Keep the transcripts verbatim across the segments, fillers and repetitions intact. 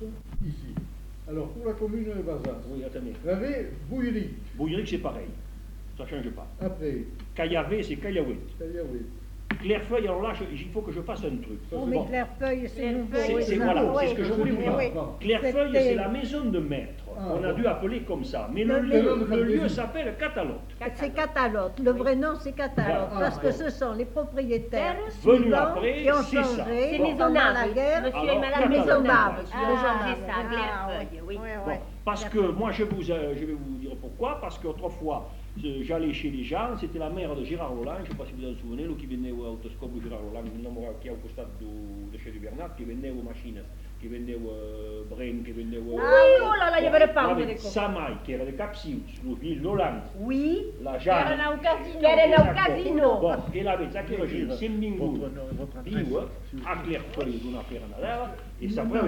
ici. Alors, pour la commune de Bazas, Oui, attendez. vous avez Bouilleric. Bouilleric, c'est pareil. Ça ne change pas. Après, Caillavé, c'est Caillaoué. Caillaoué. Clairefeuille, alors là, je- il faut que je fasse un truc. Ça, Oh, c'est mais bon. Clairefeuille, c'est nouveau. C'est- oui, c'est- nouveau, voilà, oui. c'est ce que je voulais vous dire. Oui. Clairefeuille, C'était- c'est la maison de maître. Ah, On a bon. dû appeler comme ça. Mais Le le lieu- lieu, le le lieu lieu- s'appelle Catalotte. C'est Catalotte. Le vrai nom, c'est Catalotte. Ah, parce que bon. ce sont les propriétaires Venus suivants après, qui ont c'est ça. changé C'est pendant Maisonnave, la oui. guerre. Monsieur Alors, et Madame Catalotte. Maisonnave. Maisonnave. Ils ont changé ça, Ah, Clairefeuille, oui. ouais, Bon, ouais. parce que moi, je, vous, euh, je vais vous dire pourquoi. Parce qu'autrefois, je- j'allais chez les gens, c'était la mère de Gérard Roland, je ne sais pas si vous en souvenez, lui qui venait au autoscope de Gérard Roland, qui est au costat du, de chez du Bernard, qui venait aux machines, qui venait au euh, Brain, qui venait au... Ah oui, oh là là, il y avait le pain. Avec Samai, qui era de Capsius, le fils d'Hollande, Oui. la Jeanne, Era au casino. Era au casino. bon, e l'avete anche oggi, se vingut Votre- votre adresse, viu, s'il vous a plaît. Clairefeuille d'una pera nadera, e sapeva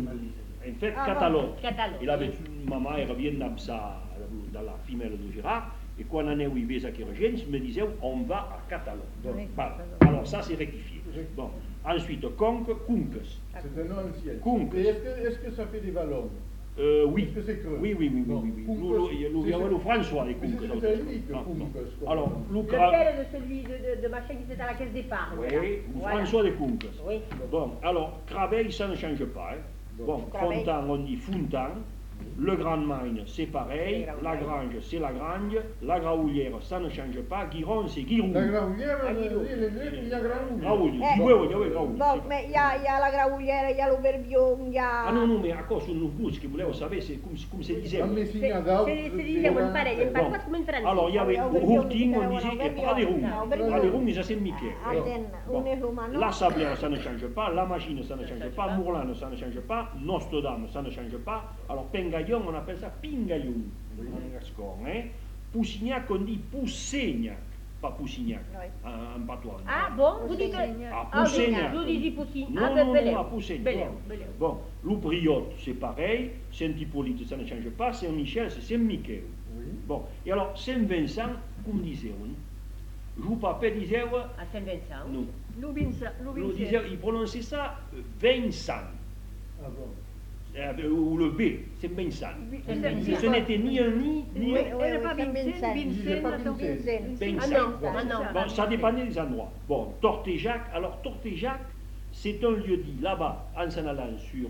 in fait Ah, Catalotte. Catalotte. E l'avete mamma era bien d'amsa dalla femelle de Gérard, et quand on aneu i vés a Quirogène, me disait on va à Catalotte. Oui, Voilà. Catalotte. Alors ça c'est rectifié. Bon. Ensuite, Conque, Kunques. C'est un nom ancien. Kunques. Et est-ce que, est-ce que ça fait des vallons? Euh, oui. Est-ce que c'est creux? Oui, oui, oui, oui, Bon, oui, oui. Kunques, Lu- lu- lu- c'est- chiamavano François les Mais Kunques. c'est d'autres. celui que Non, non. Kunques, quoi. Alors, Le Lucra. père de celui de, de, de machin qui était à la caisse d'épargne. Oui, là. ou Voilà. François de Kunques. Oui. Bon, alors, Craveil, ça ne change pas. Hein. Bon, Craveil. Fontan, on dit Fontan. Le Grand Magne, c'est pareil. C'est La Grand Grange, c'est la Grange. La Graoulière, ça ne change pas. Guiron, c'est Guirou. La Graulière, Ah, dis donc. il est né, il y a Graulière. Graouli. Eh, Di huevo, di huevo, Graouli. Bon, mais il y a, il y a la Graulière, il y a l'Auberbion, il y a... Ah non, non, mais à cause de nous tous, que vous voulez savoir, c'est comme, comme se disait. A C'est Messina d'Au. c'est- c'est diciamo in pareil, in Bon. pas come in francese. Alors, il y avait Ah, au Auberbion, Hurting, on c'était disait, et Auberbion. Praderum. Ah, Auberbion. Praderum, c'est Saint-Michel. À Aden, Bon. on est romano. La Sablière, ça ne change pas. La Machine, ça ne change pas. Mourlane, ça ne change pas. Nostre-Dame, ça ne change pas. Alors, Pengaillon, on appelle ça Pingaillon. En gascon, hein. Poussignac, on dit Poussignac. Pas Poussignac, Oui. en, en patois. Ah bon, vous dites... Ah, Ah, Poussignac. vous dites Poussignac. Non, Ah, non, ben, non, Bel-Air. à Poussignac. Bel-Air, Bon. Bel-Air. Bon, Loubriotte, c'est pareil. Saint-Hippolyte, ça ne change pas. Saint-Michel, c'est Saint-Michel. Oui. Bon, et alors, Saint-Vincent, comme disait on, je vous papa disait, À Saint-Vincent. non, Louvinsa, il, Louvinsa. disait, il prononçait ça euh, Vincent, Ah bon. euh, ou le B, c'est Vincent. Saint-Vincent. Ce n'était ni un ni, ni Oui, un. oui, Elle n'est oui, pas c'est Vincent, Vincent. Il disait pas Vincent, Vincent. Vincent. Ah Vincent. non, ah non. Bon, ça dépendait des endroits. Bon, Tortéjac, alors Tortéjac, c'est un lieu dit là-bas, en s'en allant sur.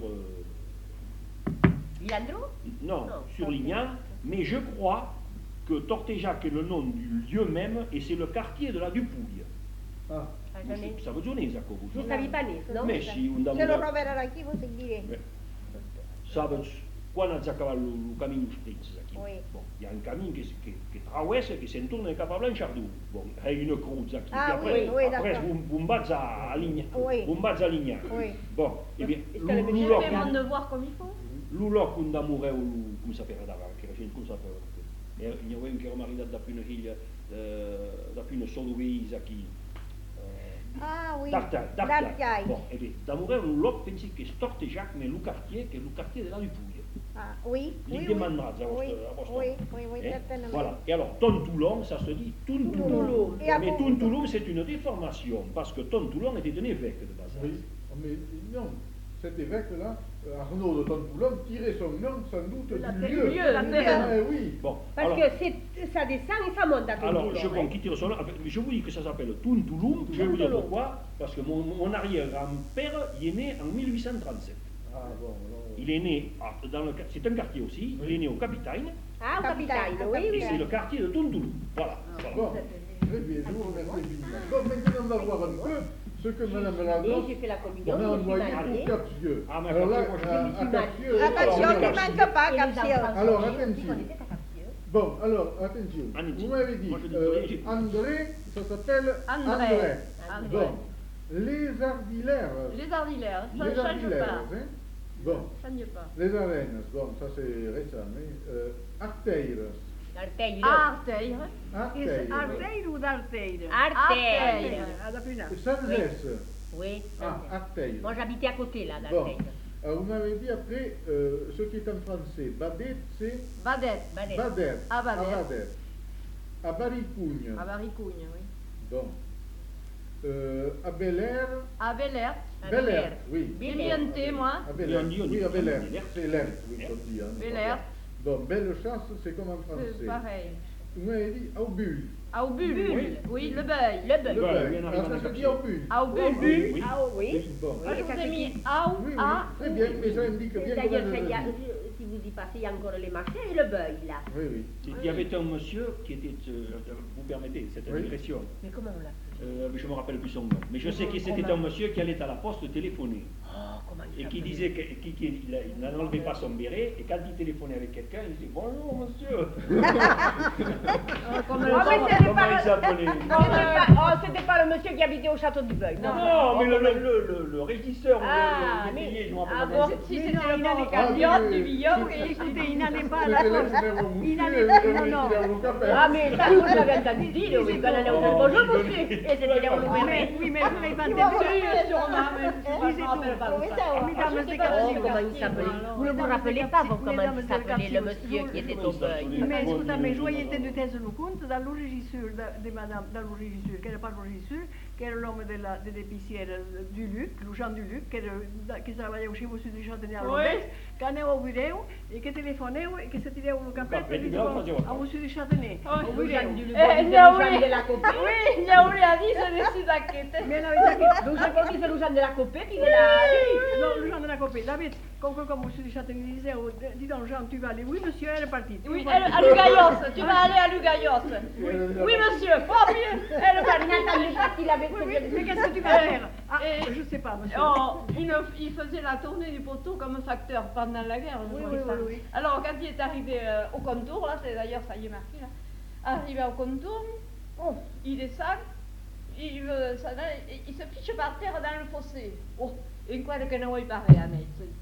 euh, Vilandro? non, Non, sur Tortéjac. Lignan, mais je crois que Tortéjac est le nom du lieu même et c'est le quartier de la Dupouille. Ah. Ah, j'en ai- Ça veut dire ça, vous Non savi pas né, no? Mais si un Se lo damour. troverà aquí, vous dire. Ça veut quand on a cavallo le cammino spritz aqui. Oui. Bon, il y a un camin qui, qui, qui traverse, qui se tourne cap à Blanchardou. Bon, il y a une croûte aqui. Ah, puis après, oui, oui, après d'accord. vous, vous me battez à Lignan. Oui. Vous me battez à Lignan. Oui. Bon, eh bien, Est-ce qu'elle est venue l'uloc, Je demande de voir comme il faut. l'uloc un damour ou come sapere davant, che era come sapere. E il mio che era marito da più una figlia, da più una solo visa qui. Ah oui. D'Artail, D'Artail. d'Artail. Bon, eh bien, d'amour un loc pensi che storte Jacques, mais le quartier, che è il quartier della Dupouille. Ah, oui, Li oui, demandera oui. a Oui, vostra- a vostra- oui, oui, oui, Eh, certainement. Voilà. Et alors, Tontoulon, ça se dit Tontouloum. Tontouloum. Et à Mais vous- Tontouloum, c'est une déformation, parce que Tontoulon était un évêque de Bazas. Oui. Mais non, cet évêque-là, euh, Arnaud de Tontoulon, tirait son nom sans doute La du terre, lieu. du lieu, la terre. Ah, oui. Bon, Parce alors, que c'est- ça descend et ça monte à alors, Tontouloum, je hein. compte quitter le son nom. Enfin, je vous dis que ça s'appelle Tontouloum. Je vais vous dire Tontouloum. pourquoi. Parce que mon, mon arrière-grand-père, il est né en mille huit cent trente-sept. Ah bon, alors. Il est né, ah, dans le, c'est un quartier aussi, il est né au Capitaine, Ah, au Capitaine, Capitaine, au oui, et oui. c'est le quartier de Tontouloum. Voilà. voilà. Bon, très bien, je vous remercie infiniment. Bon, maintenant on va voir un peu ce que Madame Et Lagos j'ai fait la communion, on a je me suis envoyé mariée. pour Capsieux. Ah, mais Alors là, Capsieux, moi, je à- me à suis Capsieux, mariée. Attention, alors, ne manque pas, Et les Capsieux. enfants, Alors, on attention. était à Capsieux. Bon, alors, attention. Allez-y. Vous m'avez dit, Moi, je dis euh, rien, j'ai- André, ça s'appelle André. André. André. Bon, les ardillaires. Les ardillaires, ça ne Les change ardillaires, pas. hein. Bon, Ça ne change pas. les arènes, bon, ça c'est récent, mais euh, Arteires. Arteiro. Arteire. Arteires. Arteire ou d'Arteire? Arteire. Ah, d'après là. Sanzès. Oui, Ah, Arteires. moi j'habitais à côté là, Bon, d'Arteiro. alors vous m'avez dit après, euh, ce qui est en français, Badet, c'est Badette. Badet. Bader. À Bader. À Bader. À Baricugne. À Baricugne, oui. Bon. Euh, à Bel Air. À Bel Air. À Bel Bel Air, Air. oui. J'ai mis un T, moi. À Bel Air. On dit, on dit, Oui, à on Bel dit Air. Bel Air. C'est l'air, oui, comme dit. Hein, Bel Air. Bon, belle chasse, c'est comme en français. C'est pareil. Vous m'avez dit au bulle. À Aubul. Oui. Oui, le beuil. Le Le bœuf. Voilà, bail. oui, on arrive Ah, à ça la se dit capsule. au bulle. À Aubul. Oui. Ah oui. Bon. Moi, je vous ai mis Oui, A, oui, A, très bien, mais ça indique bien comment D'ailleurs, je ça, il y a- le dis. si vous y passez, il y a encore les marchés et le beuil, là. Oui, oui. Il y avait un monsieur qui était, euh, vous permettez cette Oui. digression, Mais comment on l'appelle? euh, je ne me rappelle plus son nom, mais je sais que c'était un monsieur qui allait à la poste téléphoner Oh, comment il et qui s'appelle? disait qu'il qui, qui- il a- il n'enlevait pas son béret et quand il téléphonait avec quelqu'un, il disait bonjour monsieur. comme Ah, mais c'était Comment pas il le- s'appelait? C'était pas- oh, c'était pas le monsieur qui habitait au château du Beuil. Non, mais le, le, le, le, le régisseur, le- Ah, le mais- métayer, je me rappelle ah pas bon, comment Si il c'était non, le il bon n'allait pas. Carliot Ah, du mais- Villon, et écoutez, il n'allait pas à la C'était poste. l'ex-maire au Il Moussu, n'allait et pas, le non, non. mec, il a au café. Ah, mais ça, vous l'avez entendu dire, oui, quand on allait au Oh, bonjour, je monsieur. connais. Et c'était les Oui, rouleaux. mais, oui, mais je l'ai pas Tu vas voir. entendu sûrement, mais je sais pas, je me rappelle pas de Oui, ça. ça, on- Mesdames je et sais pas messieurs, aussi comment il s'appelait. Vous ne vous rappelez pas, vous, comment il s'appelait, le monsieur qui était au beuil? Mais scusami, io gli intendo tesero conto dall'Origisur di Madame dall'Origisur, che era pas l'Origisur, che era l'uomo della, dell'épicière du Luc, lo Jean du Luc, che, era, da- che lavorava chez Monsieur du Châtenay à Londres, che andava a Vireu e che telefonava e che si tirava un cappello e Cappello, diceva no, faceva a Monsieur du Châtenay. Oh, Au lo Jean du Vireu. Luc. Eh, Gli gli auguri- Jean della Copée. Oui, gli auguri a dire questi tacchette. Mais la verità che non si può dire lo Jean della Copée che la... Non, le Jean de la Copée. David, comme, comme Monsieur du Châtenay disait, oh, dis donc Jean, tu vas aller. Oui, monsieur, elle est partie. Oui, elle, à Lugayos, tu vas aller à Lugayos. Oui, monsieur, oh, bien, elle est partie. N'attendez pas qu'il avait Oui, oui, fait mais qu'est-ce que tu vas faire? Ah, Et- je sais pas, monsieur. Oh, il, il faisait la tournée du poteau comme facteur pendant la guerre. je Oui, crois oui, ça. oui, oui. Alors, quand il est arrivé euh, au contour, là, c'est d'ailleurs, ça y est marqué, là, arrivé au contour, oh, il descend, il, veut s'en aller, et il se fiche par terre dans le fossé. Oh, et quoi que ne voit pas rien,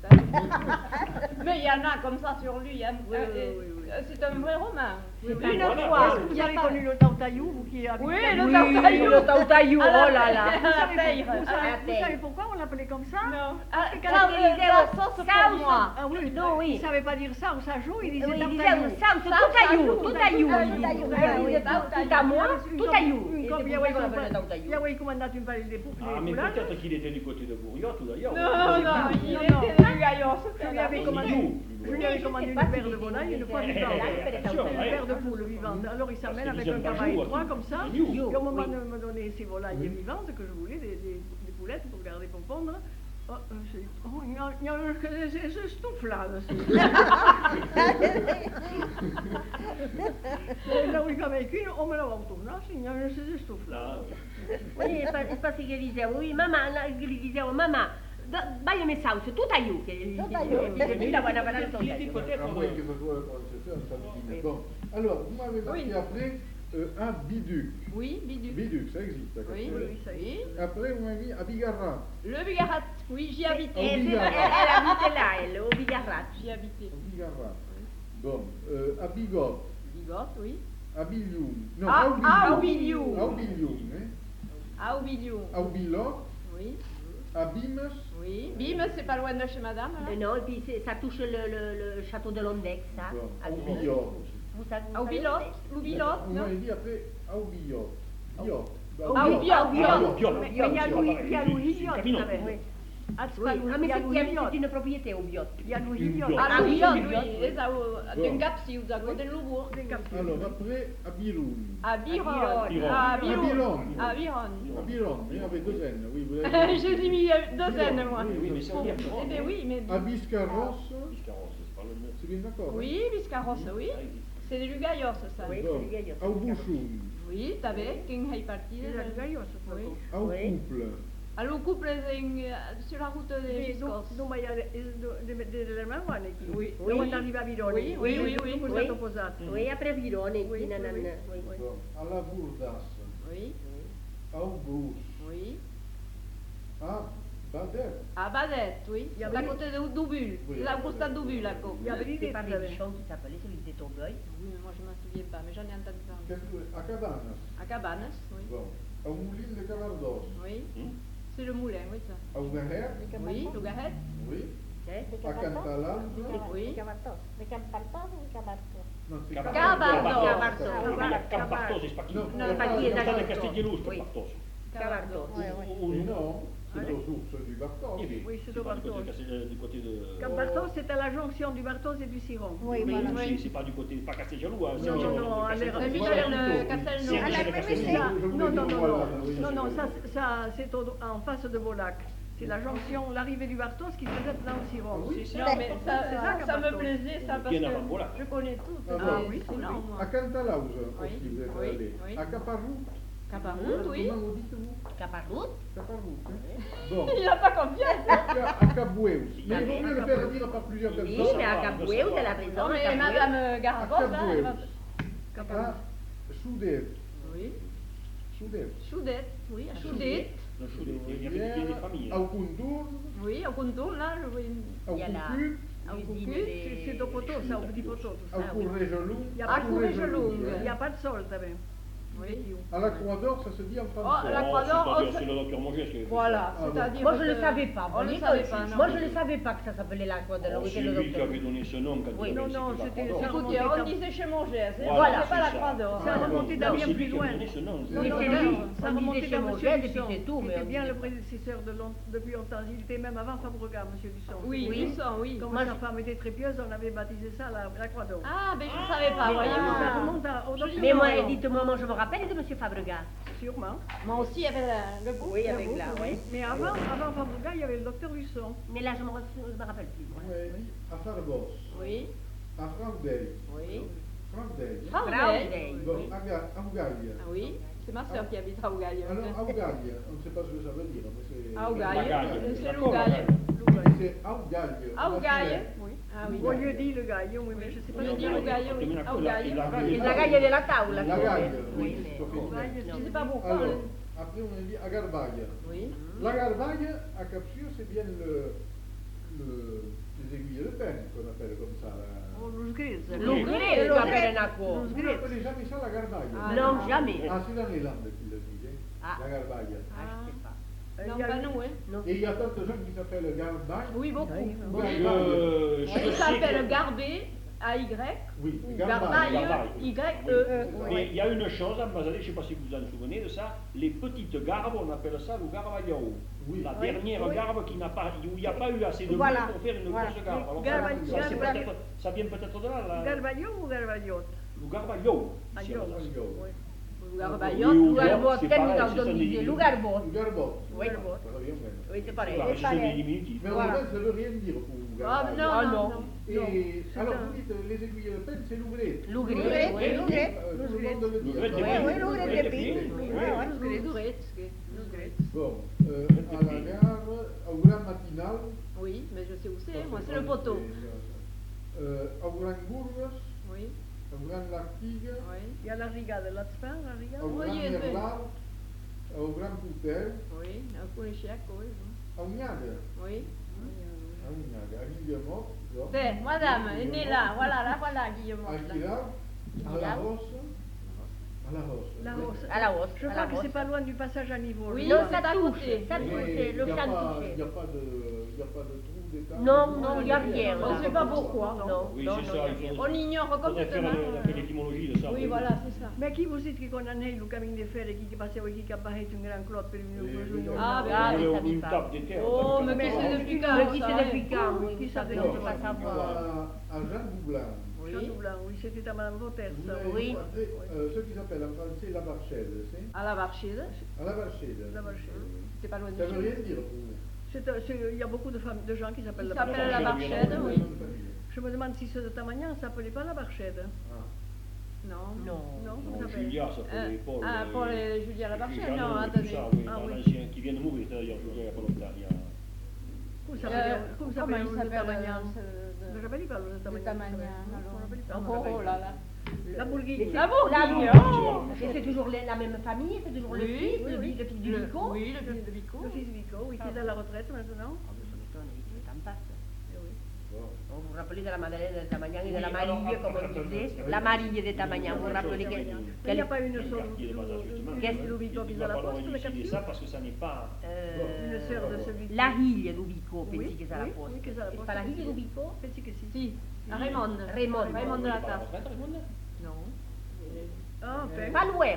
mais il y en a comme ça sur lui, hein. Oui, Euh, oui, et- oui, oui. euh, c'est un vrai roman. Oui, Une voilà, fois, Est-ce que vous il y a avez pas- connu le Tautaillou, vous qui habitez Oui, là? le Oui, Tautaillou. le Tautaillou, À la- oh là là. à Vous la savez, paille. vous, à la savez, vous paille. savez pourquoi on l'appelait comme ça? Non. Ah, que quand quand il il disait la sauce pour moi. Ah oui, Non, oui. il ne savait pas dire ça ou ça joue, il disait Oui, il disait Tautaillou. ça, c'est tout aillou, tout aillou. Ah, il tout dit. aillou, Oui, ah, oui, oui. tout à moi, tout aillou. Une Et copie, c'est il y pour avait ça qu'on l'appelle le commandato- Tautaillou. il y avait commandato une palette de pou- Ah, de mais poulaille. peut-être qu'il était du côté de Bourriot d'ailleurs. Non, non, il Non, était non. de Lugayos. Je lui avais commandé, je lui avais commandé une paire de volailles, une fois vivante, Attention, une ouais. paire de poules vivantes. Alors il Parce s'amène que avec nous un sommes cavalier pas trois jours, comme ça. c'est Et new. au moment de me donner ces volailles vivantes que je voulais, des, des, des poulettes pour garder pour pondre, oh, euh, c'est- oh, il y a, il y a un- c'est- c'est stouffe là, monsieur. E là où il avait qu'une, on me l'a retourné, là, il y a un c'est stouffe là. Là, Oui, pa- parce che gli dicevo, oui, mamma, la- gli dicevo, mamma, da- bagliami sauce, tu t'aiuti. Che gli Tout dicevo, aillou. perché lui la guarda per il il était Tautaillou. peut-être. À moins que ce soit le concession, ça me dit. Bon, alors, vous m'avez marqué Oui. après euh, un biduc. Oui, Bidu. Biduc, ça existe. à Oui, Castelao. oui, ça y est. Après, vous m'avez mis à Bigarrat. Le Bigarrat, oui, j'y habitais. Au Eh, sì, Bigarrat. elle abite là, elle, au Bigarrat. J'y habitais. À Bigarrat. Bon, euh, à Bigot. Bigotte, oui. À Bilioum. Non, Ah, à à Aubilioum. Aubilioum. À Aubilioum, hein. À Aubiliou. À Aubilor. Oui, À Bimes. oui. Bim, c'est pas loin de chez madame, là. Eh no, et puis c'est- ça touche le, le, le château de Londex, ça. Bon, à à Londex. Aubilor. Vous savez, vous À savez Aubilot, Londex? Aubilot, Vous non? m'avez dit après à Aubilor. Biot. Ah, Aubiot, Aubiot. Biot. Mais il y a Louis, il y a Louis Viot, Camino. vous savez. Oui. Ah, c'est Oui, pas Louis, ah, mais il y a c'est Louis il y a- Viot. c'est une propriété au Biot. Il y a Louis Une Viot. Viot. Ah, Ah, oui, Biot, oui, Biot, oui. oui. Et ça, au- d'un Capsi, ou à côté de Loubourg. Des capsules. Alors après, à Biroun. À Biron. Biron. À À Biron. Biron. À Biron. À Biron, mais avec deux N, oui, vous l'avez dit. J'ai mis euh, deux N, moi. Oui, oui, mais c'est bien. Eh bien oui, mais... À Biscarros. Biscarrosse, c'est pas le même. C'est bien d'accord. Oui, Biscarrosse, oui. Ça existe. C'est des Lugayos, ça. Oui. Bon. c'est le gaillot, c'est À le Bouchoum. Oui, t'avais, qu'un est parti. Il y a Lugayos, ça. Oui. À Oui. Couple. Alors, couple euh, sur la route de Sì, Giscos. tu mi hai delle manuane qui Oui. quando arriva a Virone. Oui, oui, oui, oui. Come è Oui. stato posato? Oui, après Virone, Oui, qui oui, nan- oui. oui. Bon. À la Bourdas. Oui, À Brousse. oui. À Badet. À Badette, oui. Il y a À oui. côté de Doubul. Oui. Là, au stade Doubul, là. Il y avait C'est l'idée, pas vous savez. Bichon qui s'appelait celui qui était au Beuil. Oui, mais moi, je m'en souviens pas, mais j'en ai entendu parler. Qu'est-ce que- À Cabanas. À Cabanes, oui. Bon. À Moulin de Cavardos. Oui. Hmm? C'est le moulin, oui, ça. À Ougaher. Oui, le Garret. Oui. Eh? À Cantalalbe. Oui. Cavartos. Le Cavartos ou Cavartos? Non, c'est Cabardo. Cabardo. Cabardo, c'est pas qui. Non, Non, non, pas non, qui è non, da State Giotto. Castiglielus, Oui. Cabardos. Cavardos. Ouais, ouais. Ou- ou- Et non, c'est Allez. aux sources du Bartos. Eh bien, Oui, c'est c'est au pas du côté, Bartos. c'est du côté de. Quand Bartos, c'est à la jonction du Bartos et du Siron. Oui, Mais voilà. c'est- c'est pas du côté, pas Casteljaloux, hein, c'est Non, du non, côté non, de allez, Castel- C'est Voilà, Michel plutôt, euh, oui. Castelnau. C'est À la Michel même Castelnau. échelle. Je voulais Non, non, dire, non, voilà, non, oui, non, je non, sais. ça, ça c'est au- en face de Bolac. C'est la jonction, l'arrivée du Bartos qui se jette dans le Siron. Oui. C'est Non, ça. mais C'est ça, ça, ça me Cavardos. plaisait, ça, parce Bien avant, que voilà. je connais tout. Ah c'est- bon. oui, c'est oui. énorme, moi. À Cantalaus Oui. aussi, vous êtes Oui, allé. oui. À Caparoute. Caparoute, oui. Comment vous dites-vous Caparroute. Caparoute. hein. Bon. Il n'a pas confiance. À Ca- à Caboué aussi. Mais il vaut Ah, mieux le faire dire par plusieurs Oui, personnes. mais à Caboué, vous avez la raison. Non, mais Caboué. Madame Garabos, là, Caboué elle va... aussi. À Choudet. Oui. Choudet. Choudette, oui, à Choudette. Le chou des- Il y a il y a des familles. À hein. Okundour. Oui, au contour, là, je vois une... À Il y a la- Okuncut. L'usine C'est- des- C'est au poteau, ça, au petit poteau. tout ça. À Courrégelou. Il y a À pas- Courrégelou. Il n'y a pas de sol, t'as vu. Oui. À la Croix d'Or, ça se dit en Oh, français. la Oh, Croix d'Or, c'est-à-dire, on c'est le docteur Mongès qui avait fait Voilà, Ah bon. c'est-à-dire Moi, je ne que- le savais pas. On ne voyez, savait quand- pas, non. Moi, je ne savais pas que ça s'appelait la croix de ça. la Oh, rue c'est que le lui qui docteur. avait donné ce nom quand Oui. il Non, avait non, cité la c'était- Croix d'Or. Écoutez, on disait chez Mongès, hein, Voilà, on ne sait pas c'est la ça. Croix d'Or. Ça hein. remontait Non, d'à bien c'est lui plus qui loin. avait donné ce nom. Non, Oui, non, c'est non, lui. ça On remontait disait à chez Monsieur Mongès, et Dusson. puis c'est tout, Il mais était on bien disait- le prédécesseur de long- depuis longtemps. Il était même avant Fabregas, Monsieur Dusson. Oui, Oui. ils sont, oui. Comme Moi, sa je- femme était très pieuse, on avait baptisé ça la, la Croix d'Or. Ah, mais je ne savais pas, Mais voyez. ah. Ça remonte à- au docteur Mais moi, Dusson. dites-moi, moi, je me rappelle de Monsieur Fabregas. Sûrement. Moi aussi, il y avait le- le bouc. Oui, Le avec bouc, la, oui. oui. Mais avant, avant Fabregas, il y avait le docteur Dusson. Mais là, je me, je me rappelle plus. moi. Oui. À Farbos. Oui, À Fraudel. oui. Fraudel. Fraudel. Fraudel. Bon, Oui. à Ga- à Ougaille. Ah oui, c'est ma soeur qui habite à Ougaille. Alors, à Ougaille, on ne sait pas ce que ça veut dire, mais c'est... À Ougaille, Ougaille. c'est D'accord, l'Ougaille. C'est à Ougaille. À Ougaille. Oui. Ah oui. Au lieu dit le gaillon, oui, mais je ne sais pas. Au lieu le dit gaillon. Ougaille, oui. Domina À quella- Ougaille. la Ah, gagne- La gaglia della tavola. La sì. gagne, Oui, oui, mais- Sofia. Gaille, Je ne sais pas pourquoi. Alors, le- après on a dit à Garbaille. Oui. La Garbaille, à Capsule, c'est bien le, le, les aiguilles de peine qu'on appelle comme ça. là. Oh, Luz Gris. L'Ugrele Lo va Gre- bene Naco. Luz Vous Gris. n'appelez jamais ça la Garbaille? Ah, Non, jamais. Ah, c'est dans les Landes qu'ils le disent, hein, Ah. la Garbaille. Ah, je sais pas. Non, Il y a pas eu- nous, hein. Non. Et il y a d'autres gens qui s'appellent Garbaille. Oui, beaucoup. ou beaucoup. Garbaille. Je, je Il sais s'appelle que- Garbé, A Y, Oui, ou Garbaille. Garbaille, Oui. Y E. Mais il y a une chose à Mazadé, je ne sais pas si vous vous en souvenez de ça, les petites garbes, on appelle ça le garbaillon. Oui. La Oui, dernière oui. garbe qui n'a pas, où il n'y a pas eu assez de Voilà. boue pour faire une Voilà. grosse garbe. Alors, Garba- ça, ça, c'est garba- peut-être- ça vient peut-être de là, la- Garbaillon ou Garbaillot? le garbaillon. Ah, ici, yo. à Mazadé. Oui. Garbaillot. Oui, ou- Lugarbot, c'est che pareil, Lugar ce sont des Domini, diminutifs. Lugarbot. Garbot. Oui. Garbot. Ça revient même. Oui, c'est pareil. Voilà, c'est ce sont des pareil. diminutifs. Mais Voilà. en fait, ça ne veut rien dire pour Ah, Garbaille. non, Ah, non, non. non. Et c'est alors, un- vous dites, les aiguilles de peine, c'est l'ouvrier. L'Ugrele, L'Ugrele, oui. oui, l'Ugrele. Euh, tout le monde le dit. L'Ugrele, enfin, Oui, oui, l'Ugrele L'Ugrele, de oui. Pille. Oui. Ouais, ouais. Luz Gris. Bon, euh, à la gare, au Grand Matinal. Oui, mais je sais où c'est, moi, c'est pas le poteau. Euh, au Grand Bourges, Oui, au Grand Lartigue, oui, Il y a la Riga de l'Atspin, la Riga. au Grand Voyez, mais- Merlal, au Grand Poutel, oui, un Coléchiac, oui. au Niague, Oui. à Niague, à Guillemot, Ben, madame, elle est née là, voilà, là, voilà, Guillemot. à là. Gilard, à La Rosse, à La Rosse. La Oui. Rosse. À la hausse. Je à crois la que hausse. c'est pas loin du passage à niveau. Oui, là. Non, c'est ça à touche, côté. ça Mais touche, il le n'y a, champ pas- touché. il y a pas de, il y a pas de trou d'état. Non, non, il n'y a rien. On là. ne sait pas pourquoi. Non, Oui, non, c'est non, ça, il il y a faut- rien. On ignore Faudrait faire complètement. la- la- l'étymologie de ça. Oui, voilà, c'est ça. Mais qui vous dites qu'on en est le camin de fer et qui passait qui qui apparaît une grande clotte pour une Oui, une- oui, une- oui. Ah, ben, Ah, Une- mais ça dit une pas. tape des terres, Oh, ça, mais ça, qui ça, c'est ça, depuis Mais quand qui ça, c'est hein? depuis quand, oui, Qui vous savez, savait, on ne peut pas À, savoir. à Jean Boublin. Oui. Château Blanc, oui, c'était à Madame Vauters, ça. Vous Oui. avez rencontré, euh, ce qui s'appelle en français la Barchède, c'est À la Varchide. à la Barchède. La Varchède. C'est pas loin de Ça chez veut nous. rien dire pour vous. C'est, euh, c'est- Il y a beaucoup de, femmes, de gens qui s'appellent Qui la s'appelle Barchède. la Varchède, Nom oui. de famille. Je me demande si ceux de Tamagnan ne s'appelaient pas la Barchède. Ah. Non. Non. Non, vous Non, s'appelez. Julia, ça Euh, fait Paul. ah, euh, Paul et Julia Labarchède, Jeannot non, et tout attendez. ça, oui, Ah, un oui. ancien qui vient de mourir, d'ailleurs, Julia, il n'y a pas longtemps. il y a- Comment Euh, s'appelle Comment Comment s'appelle il le s'appelle Tamagnan euh, ce- Je ne rappelle pas le de Tamagnan. Tamagnan, Non, alors. je me rappelle pas. Oh, oh là là. La Bourguigne. La Bourguigne. La Oh. Et c'est toujours les- la même famille, c'est toujours le Oui, fils, oui, le oui. fils- le fils du Le- Vico. Oui, le fils de Vico. Le fils Vico, oui, qui est à la retraite maintenant. Ah, mais ça m'étonne, il est en passe. Eh oui. Bon. Vous vous rappelez de la Madeleine de Tamagnan et de Oui, la alors, Marie, comme on attends, disait attends, La attends. Marie de Tamagnan, vous vous rappelez Quelque que- chose. Mais il n'y a quelle- pas une Quel seule. quartier de Mazas, justement. Qu'est-ce Le Vico qui Il est à va la falloir poste, le élucider quartier ça parce que ça n'est pas. Euh, Une sœur de celui qui. La Higlia du Vico, Oui, pensi che sarà oui, posto. oui, che sarà È posto. pas la Higlia du Vico? Pensi che sì. Si, à Raymond. Raymond. Raymond de la Il est pas à la Tasse. retraite, Raymond Non. Ah, enfin. Pas loin.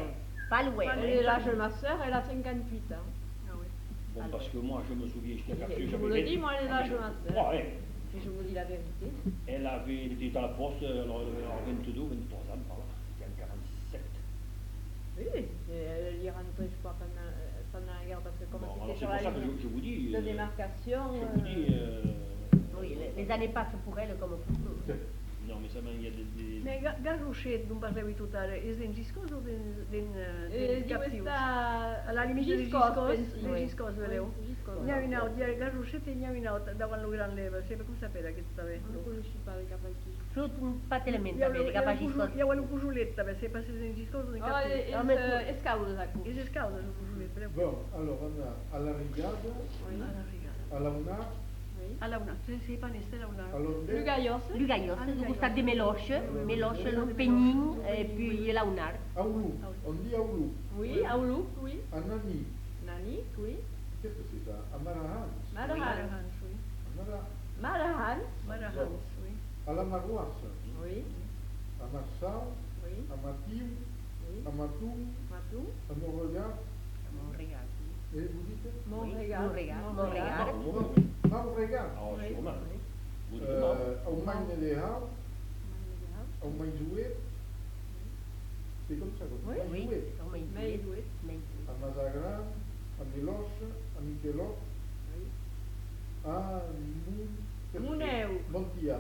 Pas loin. Et l'âge de ma soeur, elle a cinquante-huit ans. Ah oui. Bon, parce que moi, je me souviens, j'étais à Capsieux, Je j'avais vous le vingt- dis, moi, elle est l'âge de ma soeur. Ouais, ouais. Et je vous dis la vérité. Elle avait, elle était à la poste, alors elle avait alors vingt-deux, vingt-trois ans par là, c'était en quarante-sept. Oui, et elle y est rentrée, je crois, pendant, euh, pendant la guerre, parce que comme Bon, alors c'était c'est sur pour la ça que ligne je, je vous dis. de euh, démarcation. Je vous dis. euh, euh, Oui, les, les années passent pour elle comme pour nous. Non, mais ça, il y a des. des- Mais ga- Garouchet, dont parlavi tout à l'heure, is in Giscos ou in e di Capsius? questa Alla limite di Giscos, Giscos, pensi? di Oui. Giscos, volevo. Giscos. Il y a une autre, il y a Garouchet et il y a une autre, da quando gran leva, je sais pas comment ça s'appelle, che tu savais. Non lo conosci pas le Capalchi. Solo pas tellement, Il y a mais les il capaci y a une Cugiuletta, mais c'est passé in Giscos ou in Oh, Capsius. e, Ah, mais e, e scaudo da qui. Et c'est Scauda, la Cugiuletta, bravo. Bon, alors on a à la Rigade, Oui. Alla rigata. à la Una, Oui. Alla una, se sei paneste la una. à l'Onde, Lugaios. Lugaios, du costat de Meloche, Meloche, le Pegnin, et puis la Unar. à Oulou. On dit à Oulou. Oui, Aoulou, oui. À Nani. Nani, oui. Qu'est-ce que c'est ça? À Marahans. Marahan. Marahans, oui. À Mara- Marahan. Marahans, oui. À la Maroisse. Oui. À Marsal. Oui. À Matiu. Oui. À Matou. Matou. À Montregard. Montréal. Et vous dites? Montréal. Montréal. Montréal. Ah, au moment. Montregard. Ah, Oui. sûrement. Oui. Vous dites Euh, au Magne des Halles. Montréal. Au Maïzoué. C'est comme ça. Oui, Oui, Maïzoué. on m'a Mais dit. oui. À Mazagran. À Miloche. À Micheloc. Oui. À Mou... Mouneu. Montiam.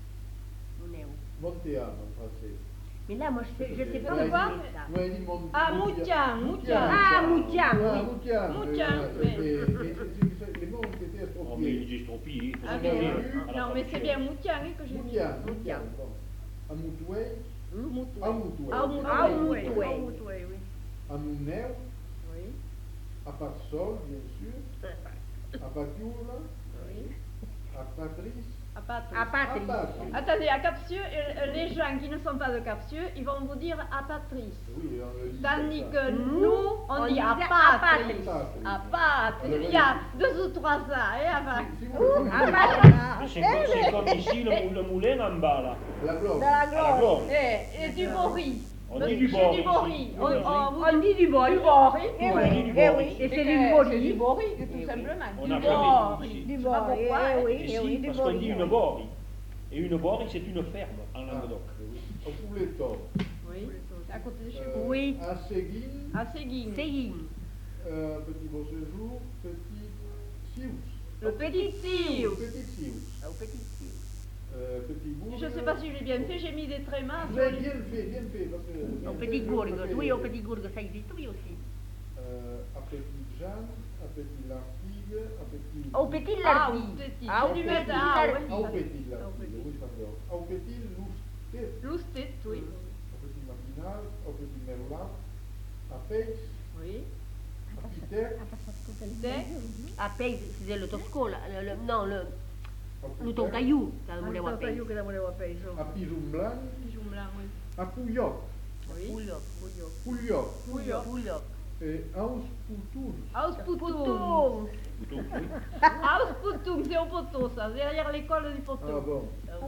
Monéo. Montiam en français. Mais là, moi, je sais, je sais pas Comme où quoi c'est ça. Vous avez dit Mont- Ah, Montiam. Moutian, Moutian. Ah, Moutian, Ah, oui. Moutiam. Moutian, euh, oui. et- et- et- et- Les mots ont été Oh, mais estropiés. il est estropié. Ah, mais- mais, à la non, mais c'est traduction. bien Moutian hein, que j'ai mis. Moutiam. Moutiam. Moutiam. Bon. À Moutoué. Moutoué. À Moutoué. Ah, Moutoué. Ah, oui. oui, oui. ah, oui, oui. À Mouneu. Oui. À Parsol, bien sûr. À Patioula. Oui. À Patrice. À Patrice. À À Patrice. Patrice. Attendez, à Capsieux, euh, les gens qui ne sont pas de Capsieux, ils vont vous dire à Patrice. Oui, on le dit Tandis comme ça. que Nous, nous, on on dit à disait à Patrice. Patrice. À Patrice. Il y a deux ou trois ans, et à Patrice. Si vous le À connaissez, Patrice. Mais C'est comme, c'est comme ici, le, mou- le moulin en bas, là. la gloire. De la À la gloire. Glore. Et, et du Bori. On Le- dit du c'est Bori. Du Bori. ici. On, Oui, on vous On dit du bol. du Bori. Eh On dit oui, du eh Bori. oui. Et c'est que- du c'est boli. du Bori, tout Eh oui. simplement. On Du n'a jamais Bori. dit ici. Du Je sais pas bol, pourquoi, eh hein. oui, Et eh si, oui, du parce qu'on boli. dit une bori. Et une bori, c'est une ferme en Languedoc. Au Pouleton. Oui, c'est à côté de chez Euh, vous. Oui. À Séguin. À Séguin. Séguin. Euh, petit beau séjour. Petit Sius. Le petit Siou. Petit Sius. Au petit Siou. Euh, petit Bourg. Je ne sais pas si j'ai bien fait, j'ai mis des trémas Vous sur avez les... bien fait, bien fait. Parce que Au petit Gourgue. Oui, au petit Gourgue, ça existe, oui aussi. Euh, à Petit Jeanne, à Petit Lartigue, à Petit. Au petit Ah, Lardy. au petit. Ah, au J'ai dû petit mettre un, ouais. Lardy. Ah, au Petit Au Lartigue, Petit. oui, pardon. Au Petit Loustet, Loustet, oui. au Petit Marginal, au Petit Merlat, à Peix, Oui. à Piter, Des... À Pays, c'est le Tosco, là, le, le- non, le, à le Piter, Toncaillou, ça Ah, voulait il voir Pays. io che la volevo a peso. à Pigeon Blanc, Pigeon blanc, oui. à Pouilloc, Oui. Pouillot. Pouilloc, Pouillot. Pouillot. et à Auspoutour. Ausputung. Poutou. Plutôt, oui. Ausputung, c'est au poteau, ça, derrière l'école du Ah poteau. bon.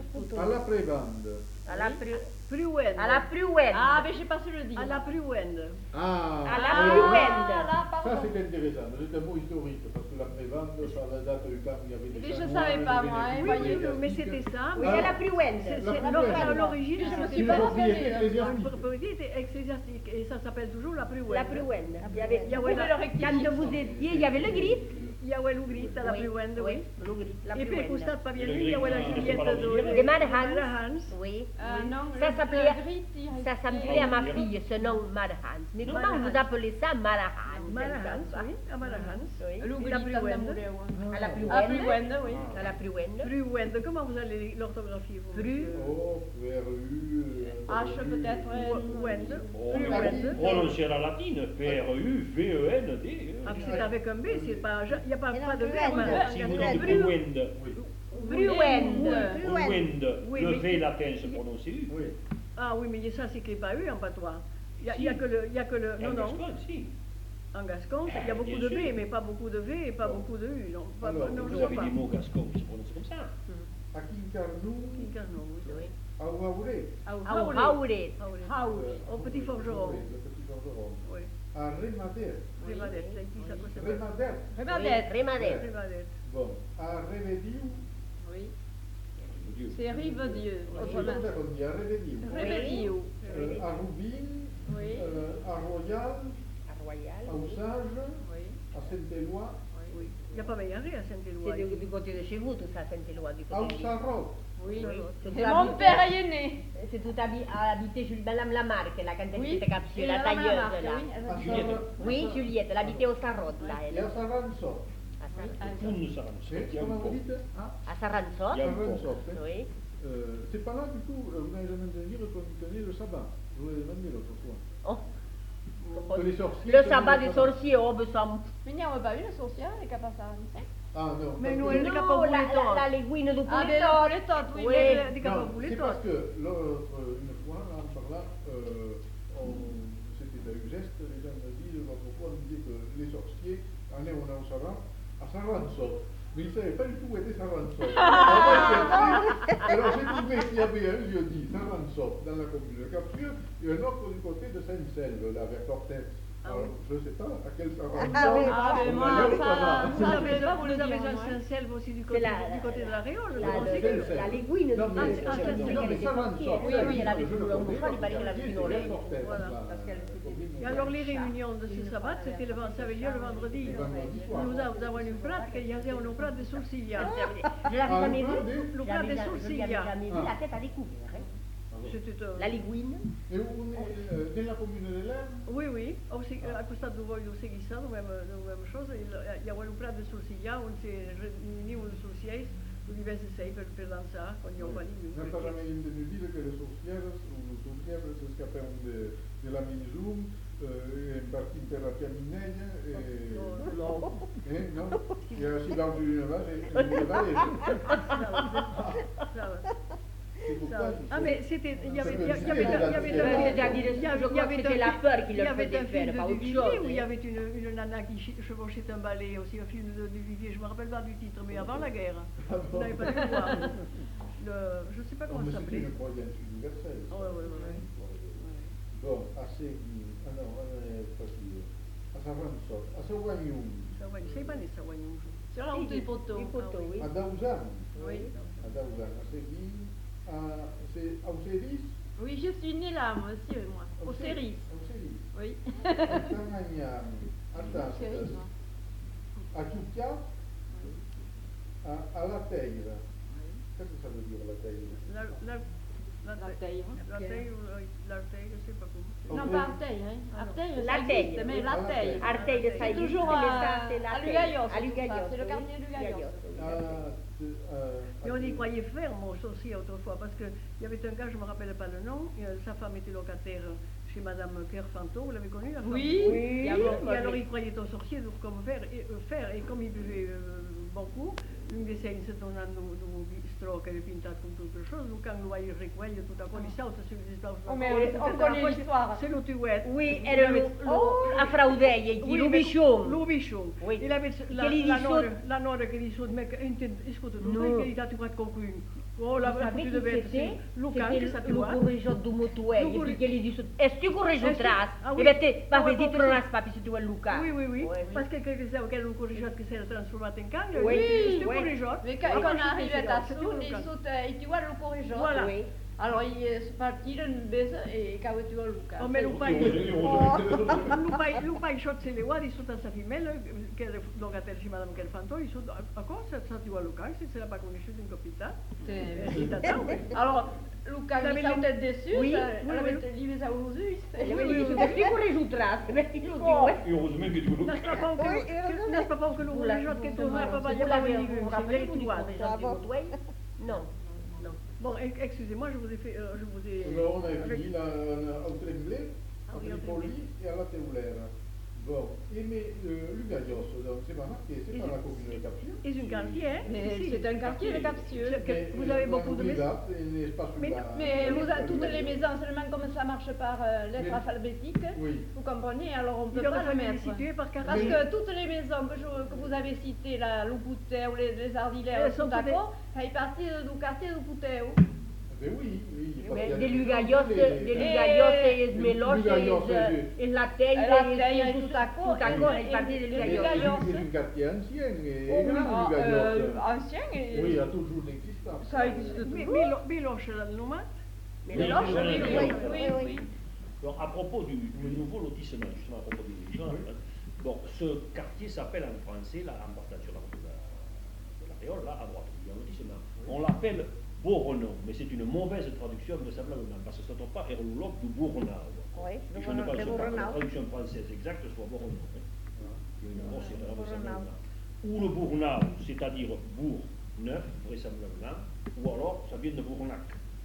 À la Prébande. À la Pru- Pruende. à la Pruende. Ah, mais j'ai pas su le dire. Alla Pruende. Ah, À la Ah, Pruende. là, ça pardon. c'est intéressant, c'est un mot historique, parce que la Prévende, ça date du temps où il y avait des Mais je chanoines, savais pas, des moi, hein, vénéfices voyez. ecclésiastiques. Mais c'était ça. Oui, Ah. à la Pruende. C'est- La c'est- Pruende. l'or- À l'origine, Je me c'était suis Une pas propriété renseignée. une ecclésiastique. propriété ecclésiastique et ça s'appelle toujours la Pruende. La Pruende. Il y avait, Il y Vous avait pouvez la- le rectifier. quand vous étiez, il y avait le grip. Il y avait l'Ugrita, la Pruende, oui. le grip, la Et puis al Pruende. costato pas bien Le lui, il y avait la Grip, Juliette c'est pas la de Riviera. De Madhans. Madhans. Oui. Ah non, Ça le- s'appelait, le gris, il ça restait- s'appelait à ma fille, ce nom Madhans. Mais comment Madhans. vous appelez ça Madhans? Madhans, oui, à Madhans. Oui. L'Ugrita Et la Pruende. d'Amuleo. À la Ah, Pruende. Pruende, oui. À la Pruende. Pruende, comment vous allez l'orthographie vous Pru- monsieur Oh, P R U. euh, H peut-être. euh, Pruende. Oh, Pruende. prononcé à la latine, P R U V E N D. Ah, c'est avec un B, c'est pas, il n'y a pas, Et non, pas de Pruende. verbe. Si vous dites Pru- Bruende, Oui, Pruende. Bruende, Oui, le mais- V latin se prononce U. oui. Ah oui, mais ça s'écrit pas U en patois. Il n'y a, il y a que le, il y a que le, En non, non, gascon, si. en gascon, il y a beaucoup Bien de sûr. B, mais pas beaucoup de V et pas beaucoup de U. Non, pas, Alors, non je Vous vois avez pas. des mots gascons qui se prononcent comme ça. a Quincarnou, Quincarnon, oui. Oui. a Ouaoulé, Au Ah, au Haulet. Haulet. Haulet. Haulet. Au Petit Forgeron. Le petit forgeron. Oui. À Rémadère. Rémadette, c'est qui ça, quoi, c'est pas- Rémadère. Remadette. Rémadette. Rémadette. Bon, à Révédiou. Oui. Dieu. C'est Rive-Dieu. Je sais autrement. pas comment on dit, à Révédiou. Réveillou. Euh, à Rouville, Oui. euh, à Royal, À Royal. à Oussage, Oui. à Saint-Éloi, Oui. Il n'y a pas Meillaré à Saint-Éloi. C'est du, du côté de chez vous, tout ça, Saint-Éloi, du à côté de Oussarot. Oui. Oui. C'est tout Et mon habité- père y est né. C'est tout habi- habité Julie, Madame Lamarque, là, quand elle Oui. était capsule, Et la Madame tailleuse, Lamarque, là. oui, elle À a- Juliette. Sarra- Oui, Juliette, elle habitait au Sarrode, là, Et elle. à Sarançon. À Sarrode. Ah, Tout ça, Eh, c'est un comment vous pont. dites hein? À Sarançon. Il y a un pont. Sarançon, hein. Oui. Euh, c'est pas là du tout, euh, vous n'avez jamais entendu dire qu'on tenait le sabbat. Je vous l'ai demandé l'autre fois. Oh. Que les sorciers Le tenaient sabbat des sorciers, oh, ben ça. Mais il n'y a pas eu la sorcière, elle est capable de faire. Ah non. Mais parce nous, que- elle est capable Non, de la, bouler la, tort. la léguine de Ah, mais poulet. les totes, oui. Oui. mais- Elle est capable de Non, bouler c'est tort. parce que l'autre, une fois, là, par là, euh, on- c'était un geste, les gens me disent, l'autre fois, on disait que les sorciers allaient au Saran, à Sarançon. Mais ils ne savaient pas du tout où était Sarançon. Alors, moi, j'ai pris- alors j'ai trouvé qu'il y avait un lieu dit Sarançon dans la commune de Capsule et un autre du côté de Saint-Selve, là, vers Cortès. Alors, je ne sais pas à quel Sarançon. Ah oui. Ah, mais on moi, va dire ça, ça va. Vous ça, je avez, peux pas vous vous le avez dire, un moi. Saint-Selve aussi du C'est côté, la- du côté de la Réole, je La, pense. le- c'est- la léguine Non, du mais- poulet, ah, c'est c'est- qu'elle non, mais était ça va, sorcière. ça, Oui, ça, oui, elle avait je tout le le connais, mouchoir, il paraît qu'elle avait c'est une oreille. Cortès, Voilà. là, Parce qu'elle la était commune débile. Et alors les réunions de ce sabbat, c'était le, vend- ça avait lieu le vendredi. Le vendredi soir. Nous avons une plate qu'il y avait un plat de sourcilla. Je l'avais Ah, jamais le vue. plat des- Je le plat l'avais des ja- je l'avais sourcillas. jamais vu, Ah. la tête à découvert. hein. C'était un- La léguine. Et on est euh, dans la commune de l'Air. Oui, oui, aussi, à costat do Voi do Seguissant, la même, la même chose. Il y avait un plat de sourcilla, on s'est réunis aux sourciers, diverse sei per, per danzare con gli uomini. Non sta jamais entendu dire que les sorcières ou les sorcières s'escappaient de, de la maison, euh, en partie per la Piamineglia et... No, no. Eh, no? E si va une vache et une vache. C'est pourquoi je Ah sais- mais c'était, il y avait, Ça il y peut avait, il y exister, avait, il y la avait, différence. il y avait- C'est-à-dire, il y avait- je il y crois avait que un- c'était la peur qui il y leur avait faisait un faire, film pas de autre Duvivier chose, où il y hein. avait une, une nana qui chi- chevauchait un balai, aussi un film de Duvivier, je me rappelle pas du titre, mais avant la guerre. Ah Vous bon. n'avez pas dû le voir. Le, je sais pas Oh, comment mais ça c'était s'appelait. une croyance universelle. ça. Ouais, ouais, ouais, ouais. Bon, assez... Ah non, on est pas sûr. À Sarançon, à Sawagnum, Ça va, c'est pas né, ça va, nous. Sur la route du poteau. Du poteau, oui. à Daouzan, Oui. à Daouzan, à Séville, à, c'est, à Auxerris, Oui, je suis née là, moi aussi, euh, moi. Au Céris. Auxerris, Oui. à Tamagnam, à Céris, Tastas, moi. à Tchoukia, à, à La Teille. Qu'est-ce que ça veut dire La Teille? La, la, la, La taille, hein. la taille, ou la, la taille, je sais pas comment. Non, pas Arteille, hein. Arteille, La ça taille. existe, mais Ah, la la taille. taille. Arteille de C'est Saïd. toujours mais à, ça, c'est la à taille. Lugaios, À tout ça, Lugaios, c'est le oui. quartier Lugaios. Ah, c'est, euh, Et on y à- croyait ferme aussi autrefois, parce qu'il y avait un gars, je ne me rappelle pas le nom, et, euh, sa femme était locataire chez Madame Kerfanto, vous l'avez connue la femme? Oui. Oui. il y a Et beaucoup, alors oui. il croyait au sorcier, donc comme faire, et, euh, faire, et comme il buvait euh, beaucoup, lui disait, se tornando do stroke e pintato con tutte le choses, donc quand nous voyons recueillir tout à coup, il saute sur les histoires. Oh, mais on- on connaît l'histoire. C'est le tuet. Oui, era lo, lo, a Fraudeia, di Rubichon. Rubichon. Oui. Il avait la, Che gli la, disso- nora, la nora che gli so, ma che intende, scusa, tu No. sai che gli dati quattro concubini. Oh, la Vous savez tu qui devais c'était? Luca, C'était che sa tu le vois. correggiatore du Motuel. Le E corri- puis che gli dice, e sti correggi Eh, sì. tras. Ah, E oui. vete, Ah, va ouais, vedere bon, non sì. aspapi se tu vuoi Luca. Oui, oui, oui. Ouais, Parce que quelqu'un savait qu'elle un corrigeote qui s'est transformé en canne. Oui, c'était oui. corrigeote. Mais quand, Ah, quand on je arrive sais, à c'était Tassoun, un il Luca. saute, et tu vois le corrigeur. Voilà. Oui. Alors il est parti dans une baisse et quand tu vois Luca. Oh, mais c'est- Lupa, il Lupa, Lupa, il shot se le guardi sotto a sa femmella, che è locataire chez Madame Kelfanto, il shot, a cosa sa tu vois Luca, si se l'ha pas conosciuto in coppita. C'est- Il t'a oui. Alors, Luca, Vous avez il s'est les- peut-être déçu, Oui, ça- oui, elle oui. avait livré ça aujourd'hui. E lui gli dice, sti correggi tras. E vedi lo Oh. dico, Heureusement que tu N'est-ce pas pas que n'est-ce pas pas que le Vous la- corrigeote che vous- tu vous- n'as pas vous pas l'avez- pas vous vous rappelez du correggiatore du Motuel? Non. Non. Bon, ex- excusez-moi, je vous ai fait, euh, je vous ai... Alors on a avec- fini là, au Tremblay, Ah à oui, au Tripoli et à la Teulera. Bon, et mais euh, Lugaios, donc c'est pas marqué, c'est pas la commune de Capsieux. C'est un quartier, hein? Mais Si. c'est un quartier, le Capsieux. Que- Mais, vous euh, avez la beaucoup de rue maisons. Gap, et l'espace Mais- Lugard. Mais vous a- Euh, toutes les Lugaios. maisons, seulement comme ça marche par euh, lettres Mais- alphabétiques, Oui. vous comprenez, alors on ne Il peut aurait pas le fallu les mettre. situer par Parce quartier. que toutes les maisons que, je- que vous avez citées, la Loupoutet ou les, les Ardilères, Elles sont tout toutes d'accord, ça fait partie du quartier de Loupoutet. Ben oui, oui. parce Mais qu'il y a de des- Lugaios, les- de les- Lugaios e Meloche Lugaios e e- la Teia La Teia e e Tutacò, Tutacò e- è parti di e- Lugaios. Lugaios. C'est un quartier ancien et Oh, oui, grand, ah, Lugaios. euh, ancien et Oui, il y a toujours d'existence. ça existe Mais- toujours. Milo- Miloche, là, le nomat. Mais Oui, là, oui, oui, oui, oui, oui, oui, oui. Donc, à propos du, du nouveau lotissement, justement à propos du lotissement, Oui. hein, bon, ce quartier s'appelle en français, là, en partant sur la route de la, de la Réole, là, à droite, il y a un lotissement. On l'appelle Beaurenon, mais c'est une mauvaise traduction de Sablagnan, parce que ça ne tombe pas Erloulov du Bournau. Oui, Et je de ne pense pas que la Bournau. traduction française exacte soit Beaurenon. hein. Il y a une grosse erreur de Bournau. Sablagnan. Ou le Bournau, c'est-à-dire bourg neuf, vraisemblablement, ou alors ça vient de Bournac.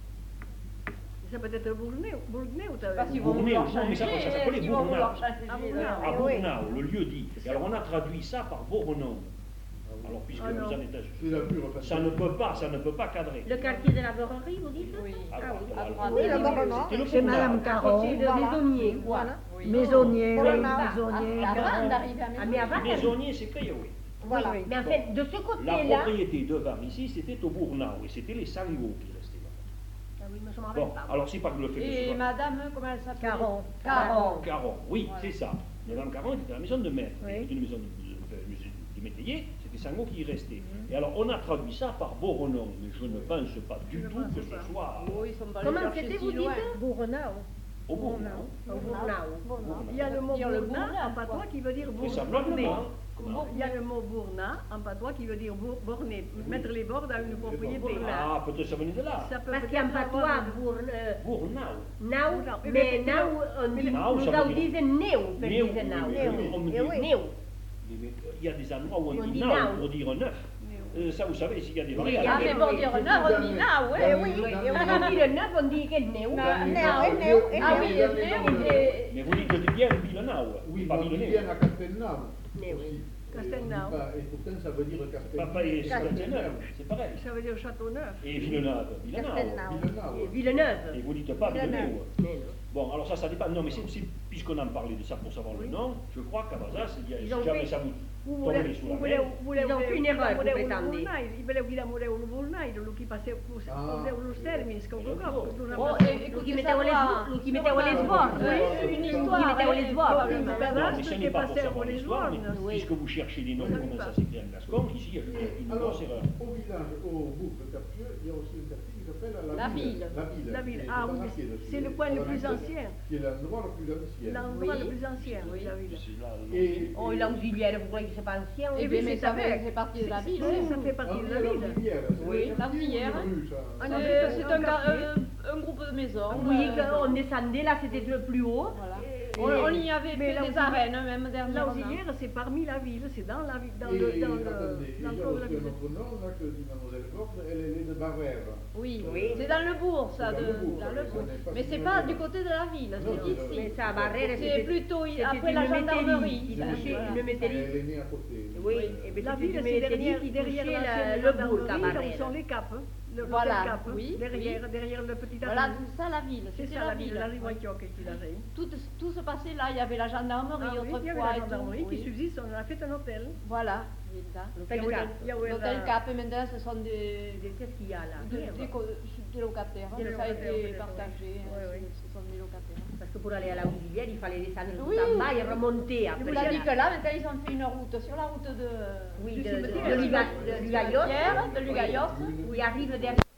Ça peut être Bournay, Bournay ou t'as Pas si vont Bournay, vouloir non, mais ça- changer, ça s'appelait est-ce qu'ils vont Bournau. vouloir changer, Ah, là. Bournau. À Eh oui. Bournau, le lieu dit. Et alors on a traduit ça par Beaurenon. Alors puisque Ah, vous non. en êtes C'est la pure ça ne peut pas, ça ne peut pas cadrer. Le quartier de la Borrerie, vous dites? Oui. Ah, Ah oui. voilà. À droite. Oui, le Bournau. C'était le Chez Bournau. Madame Caron. C'est de Voilà. maisonnier. Voilà. Oui. Maisonnier, oui, Bournau. maisonnier. Avant Caron. d'arriver à Ah, mais avant, Maisonnier, c'est créé, oui. Voilà. mais en fait, de ce La côté-là. propriété devant ici, c'était au Bournau, et c'était les Sangots qui restaient là. Ah oui, mais je m'en rappelle Bon, pas. alors c'est pas que le fait que ce Et soit... madame, comment elle s'appelle Caron. Caron. Caron, oui, Voilà. c'est ça. Madame Caron était à la maison de maître, Oui. c'était une maison de, de, de, de métayer, c'était Sango qui y restait. Mhm. Et alors on a traduit ça par Beaurenon, mais je ne pense pas du Je tout pense que pas. ce soit Oh, ils sont pas Comment allés chercher c'était, si vous loin. dites? Bournau. au Bournau. Au Bournau. Bournau. Il y a le mot Dire le Bourna Bourna, en patois quoi. qui veut dire Et Bourné. simplement, comment Il y a le mot Bourna en patois qui veut dire bour- borner, mettre les bords à une propriété. Ah, peut-être ça venait de là. Ça peut Parce peut-être qu'en patois, avoir- pour le. Bournau. Now, Bournau. mais Mais- now, on mais- dit, Now, nous ça veut en dire- disons néo, per Néo, dire oui, now. oui, Néo. oui, on me Eh dit- oui. Néo. Il y a des endroits où on, On dit dit now now. pour dire neuf. Néo. Euh, ça, vous savez, s'il y a des Oui, variables. Ah, Oui, mais pour oui, dire oui. neuf, on dit là, Eh ouais. oui, Dans- eh dans- oui. Quand on dit le neuf, on dit que néo. Na- Néo, na- et néo, et Ah oui, néo. le néo, et- Mais vous dites bien Villeneuve, Oui, pas mais on dit Villeneuve. bien à Castelnau. Mais oui. aussi. Castelnau. Et on dit pas- Et pourtant, ça veut dire Castelnau. Papa et Castelneuve, c'est pareil. Ça veut dire Châteauneuf. Et Villeneuve, Villeneuve. Castelnau. Villeneuve. Et Villeneuve. Et vous dites pas Villeneuve. Villeneuve. Mais non. Bon, alors ça, ça dépend. Non, mais c'est, c'est- puisqu'on en parlait de ça pour savoir le Oui. nom, je crois qu'à Bazas, il y a, Ils si ont jamais fait- ça vous Vous tombez voulez, sous vous la voulez, main. vous voulez, Ils ont fait une erreur, vous prétendez. Il voulait qu'il amourait au Bournai, le qui passait pour Ah. le Sermis, comme Et le ça. tour. Bon, et Lu écoutez qui ça, mettait au moi, lesbo- lu qui mettait au lesbord. euh, une Lu histoire. qui mettait au hein, lesbord. bon, Une Non, cadastre mais ce qui n'est pas pour passait savoir au l'histoire, mais lesbord. Oui. puisque vous cherchez des noms, Oui. comment ça s'écrit en gascon, ici, il y a une, une Alors, grosse erreur. au village, au bourg de Capsieux, il y a aussi un quartier qui s'appelle la, La ville. ville. La ville. La ville. qui est Ah pas oui, marqué dessus, c'est le hein, coin le dans plus la- ancien. Qui est l'endroit le plus ancien. L'endroit Oui. le plus ancien, Oui. la ville. C'est là, le- Et, Oh, l'auxiliaire, vous croyez que c'est pas ancien? Eh Oui, bien, mais c'est ça avec. fait c'est partie de la ville. Oui, hein. ça fait partie de la ville. Oui, la Rivière. Ah, C'est non, c'est un un, gar- quartier. euh, un groupe de maisons. Oui, euh, on descendait, là c'était le plus haut. Voilà. Et- On, on y avait mais fait des l'auxiliaire- arènes même dernièrement. L'auxiliaire, c'est parmi la ville, c'est dans la ville, dans Et, le, dans attendez, le, il y a dans le corps de la aussi un ville. autre nom, là, que dit Mademoiselle Forte, elle est née de Barère. Oui, Oui. c'est dans le bourg, ça. C'est dans de- le bourg, dans ça, le ça bourg. n'est pas Mais sur c'est le pas bourg. du côté de la ville, Non, c'est c'est- Mais ici. ça, Barrère, C'est c'était plutôt c'était après une la métairie. gendarmerie. Qui Voilà. touchait Voilà. une Elle métairie. est née à côté. Oui, et bien La c'était ville, une c'est métairie derrière, qui derrière touchait l'ancienne le, le bourg, gendarmerie, là où sont Barrère. les capes. hein. Le, l'hôtel Voilà, Cap, hein. oui, derrière, oui. derrière le petit Voilà, avenue. c'est ça la ville. C'est C'était ça la ville, la rue oui. Voitioc qui l'a fait. Tout, tout se passait là, il y avait la gendarmerie Ah oui, il y avait autrefois la et tout. gendarmerie qui Oui. subsiste, on a fait un hôtel. Voilà, oui, ça. L'hôtel Et Cap. Il y a où est L'hôtel la- Cap, et maintenant ce sont des, Des- Qu'est-ce qu'il y a là? des, Rien, des, va. co- des locataires. Des Ça a locataires, été peut-être, partagé, oui. hein, Oui, oui. ce sont des locataires. Parce que pour aller à la Auxiliaire, il fallait descendre tout Oui. en bas et remonter Je après. vous l'ai dit que là, maintenant ils ont fait une route sur la route de, Oui, du de, cimetière, de, de, Luga- de Lugaios, Pierre, de Lugaios. où il arrive derrière.